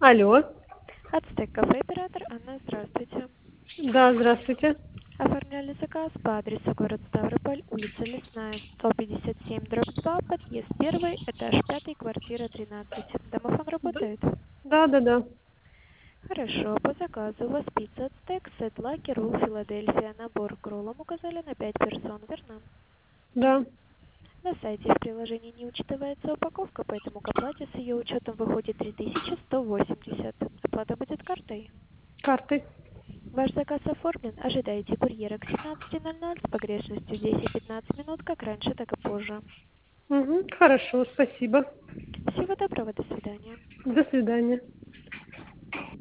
Алло. Ацтек кафе, оператор Анна, здравствуйте. Да, здравствуйте. Оформляли заказ по адресу город Ставрополь, улица Лесная, 157/2, подъезд 1, этаж 5, квартира 13. Домофон работает? Да. Хорошо, по заказу у вас пицца Ацтек, сет лаки, ролл Филадельфия, набор к роллам указали на 5 персон, верно? Да. На сайте в приложении не учитывается упаковка, поэтому к оплате с ее учетом выходит 3180. Оплата будет картой. Карты. Ваш заказ оформлен. Ожидайте курьера к 17:00 с погрешностью 10-15 минут, как раньше, так и позже. Угу. Хорошо, спасибо. Всего доброго, до свидания. До свидания.